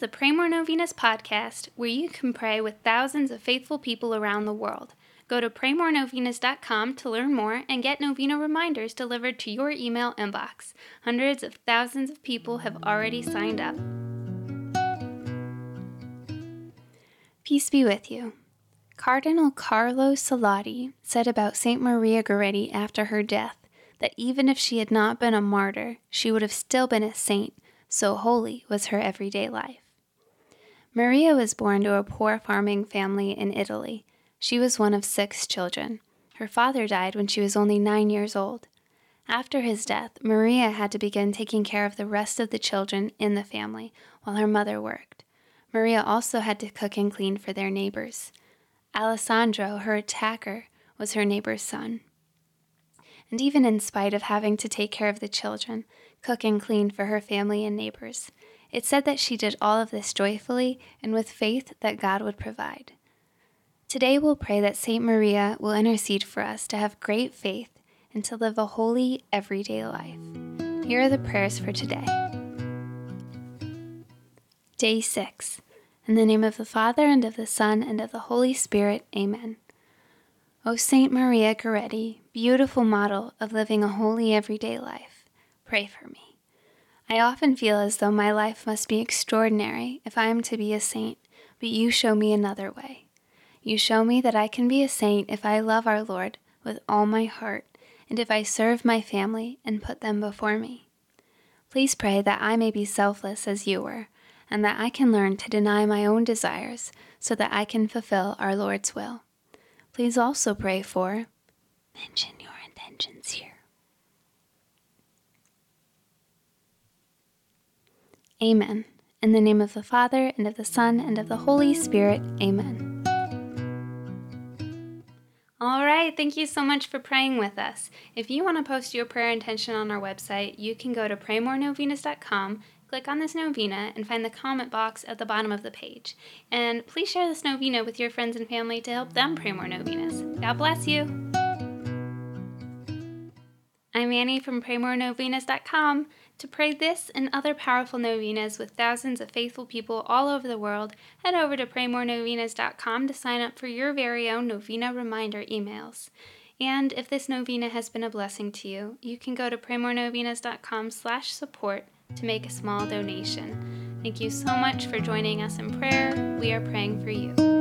the Pray More Novenas podcast, where you can pray with thousands of faithful people around the world. Go to praymorenovenas.com to learn more and get novena reminders delivered to your email inbox. Hundreds of thousands of people have already signed up. Peace be with you. Cardinal Carlo Salati said about St. Maria Goretti after her death that even if she had not been a martyr, she would have still been a saint, so holy was her everyday life. Maria was born to a poor farming family in Italy. She was one of 6 children. Her father died when she was only 9 years old. After his death, Maria had to begin taking care of the rest of the children in the family while her mother worked. Maria also had to cook and clean for their neighbors. Alessandro, her attacker, was her neighbor's son. And even in spite of having to take care of the children, cook and clean for her family and neighbors, it said that she did all of this joyfully and with faith that God would provide. Today we'll pray that St. Maria will intercede for us to have great faith and to live a holy, everyday life. Here are the prayers for today. Day 6. In the name of the Father, and of the Son, and of the Holy Spirit. Amen. O Saint Maria Goretti, beautiful model of living a holy everyday life, pray for me. I often feel as though my life must be extraordinary if I am to be a saint, but you show me another way. You show me that I can be a saint if I love our Lord with all my heart, and if I serve my family and put them before me. Please pray that I may be selfless as you were, and that I can learn to deny my own desires so that I can fulfill our Lord's will. Please also pray for, mention your intentions here. Amen. In the name of the Father, and of the Son, and of the Holy Spirit. Amen. All right, thank you so much for praying with us. If you want to post your prayer intention on our website, you can go to praymorenovenas.com, click on this novena, and find the comment box at the bottom of the page. And please share this novena with your friends and family to help them pray more novenas. God bless you. I'm Annie from praymorenovenas.com. To pray this and other powerful novenas with thousands of faithful people all over the world, head over to praymorenovenas.com to sign up for your very own novena reminder emails. And if this novena has been a blessing to you, you can go to praymorenovenas.com/support to make a small donation. Thank you so much for joining us in prayer. We are praying for you.